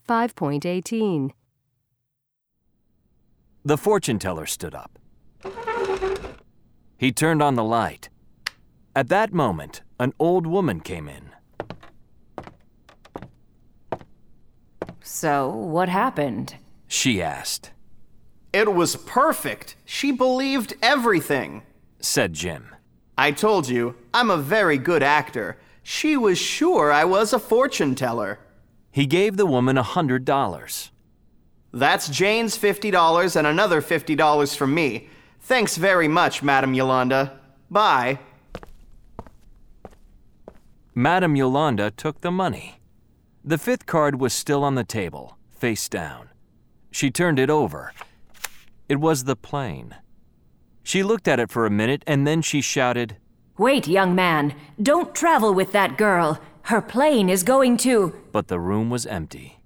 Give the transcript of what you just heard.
5.18. The fortune teller stood up. He turned on the light. At that moment, an old woman came in. So, what happened? She asked. It was perfect. She believed everything, said Jim. I told you, I'm a very good actor. She was sure I was a fortune teller. He gave the woman $100. That's Jane's $50 and another $50 from me. Thanks very much, Madam Yolanda. Bye. Madam Yolanda took the money. The fifth card was still on the table, face down. She turned it over. It was the plane. She looked at it for a minute and then she shouted, Wait, young man. Don't travel with that girl. Her plane is going to... But the room was empty.